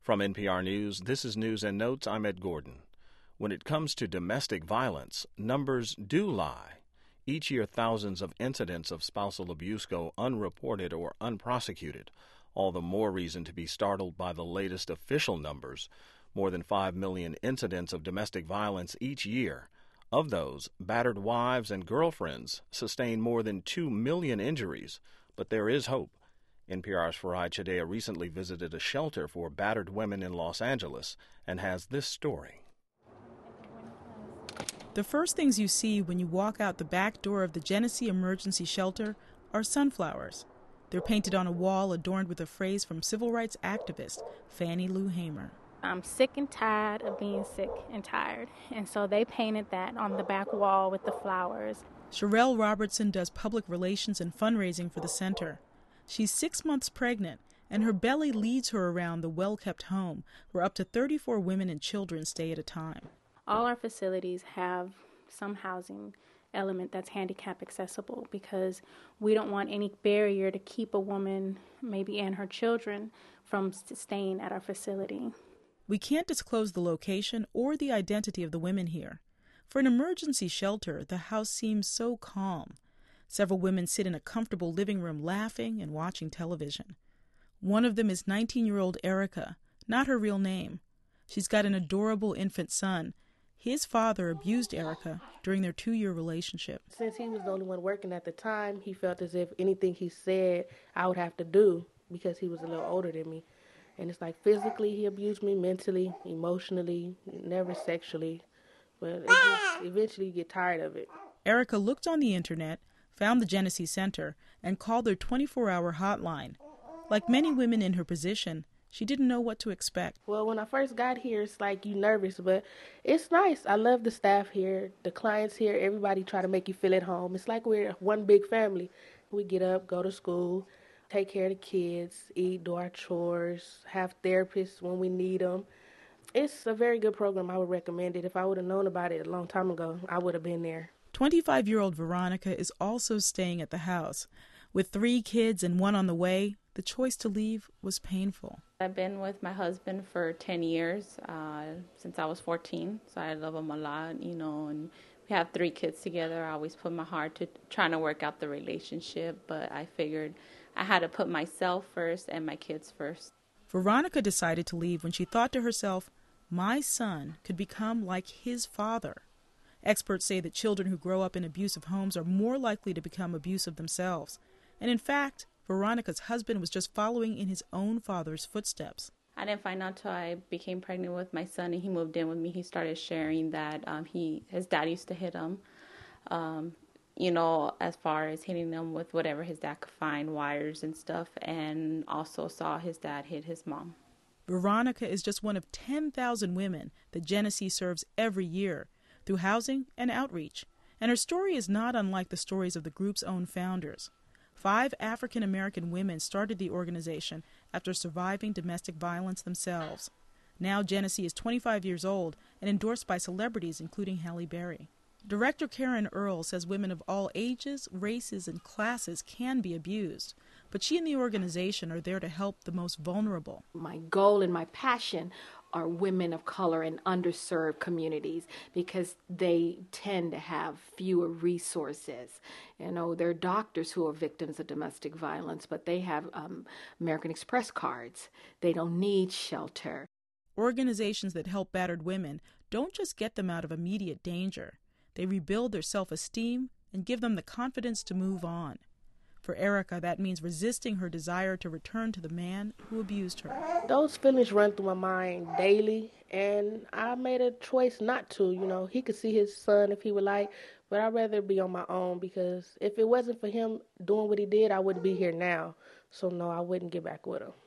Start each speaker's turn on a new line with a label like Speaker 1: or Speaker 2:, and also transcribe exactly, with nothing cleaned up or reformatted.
Speaker 1: From N P R News, this is News and Notes. I'm Ed Gordon. When it comes to domestic violence, numbers do lie. Each year, thousands of incidents of spousal abuse go unreported or unprosecuted. All the more reason to be startled by the latest official numbers. More than five million incidents of domestic violence each year. Of those, battered wives and girlfriends sustain more than two million injuries. But there is hope. N P R's Farai Chideya recently visited a shelter for battered women in Los Angeles and has this story.
Speaker 2: The first things you see when you walk out the back door of the Genesee Emergency Shelter are sunflowers. They're painted on a wall adorned with a phrase from civil rights activist Fannie Lou Hamer.
Speaker 3: I'm sick and tired of being sick and tired. And so they painted that on the back wall with the flowers.
Speaker 2: Sherelle Robertson does public relations and fundraising for the center. She's six months pregnant, and her belly leads her around the well-kept home where up to thirty-four women and children stay at a time.
Speaker 3: All our facilities have some housing element that's handicap accessible because we don't want any barrier to keep a woman, maybe and her children, from staying at our facility.
Speaker 2: We can't disclose the location or the identity of the women here. For an emergency shelter, the house seems so calm. Several women sit in a comfortable living room laughing and watching television. One of them is nineteen-year-old Erica, not her real name. She's got an adorable infant son. His father abused Erica during their two-year relationship.
Speaker 4: Since he was the only one working at the time, he felt as if anything he said I would have to do because he was a little older than me. And it's like physically he abused me, mentally, emotionally, never sexually. But it just, eventually you get tired of it.
Speaker 2: Erica looked on the internet, found the Genesee Center, and called their twenty-four hour hotline. Like many women in her position, she didn't know what to expect.
Speaker 4: Well, when I first got here, it's like you nervous, but it's nice. I love the staff here, the clients here, everybody try to make you feel at home. It's like we're one big family. We get up, go to school, take care of the kids, eat, do our chores, have therapists when we need them. It's a very good program. I would recommend it. If I would have known about it a long time ago, I would have been there.
Speaker 2: twenty-five-year-old Veronica is also staying at the house. With three kids and one on the way, the choice to leave was painful.
Speaker 5: I've been with my husband for ten years, uh, since I was fourteen, so I love him a lot, you know, and we have three kids together. I always put my heart to trying to work out the relationship, but I figured I had to put myself first and my kids first.
Speaker 2: Veronica decided to leave when she thought to herself, my son could become like his father. Experts say that children who grow up in abusive homes are more likely to become abusive themselves. And in fact, Veronica's husband was just following in his own father's footsteps.
Speaker 5: I didn't find out until I became pregnant with my son and he moved in with me. He started sharing that um, he his dad used to hit him, um, you know, as far as hitting them with whatever his dad could find, wires and stuff, and also saw his dad hit his mom.
Speaker 2: Veronica is just one of ten thousand women that Genesee serves every year through housing and outreach. And her story is not unlike the stories of the group's own founders. Five African-American women started the organization after surviving domestic violence themselves. Now Genesee is twenty-five years old and endorsed by celebrities including Halle Berry. Director Karen Earl says women of all ages, races, and classes can be abused, but she and the organization are there to help the most vulnerable.
Speaker 6: My goal and my passion are women of color in underserved communities because they tend to have fewer resources. You know, there are doctors who are victims of domestic violence, but they have um, American Express cards. They don't need shelter.
Speaker 2: Organizations that help battered women don't just get them out of immediate danger. They rebuild their self-esteem and give them the confidence to move on. For Erica, that means resisting her desire to return to the man who abused her.
Speaker 4: Those feelings run through my mind daily, and I made a choice not to. You know, he could see his son if he would like, but I'd rather be on my own because if it wasn't for him doing what he did, I wouldn't be here now. So, no, I wouldn't get back with him.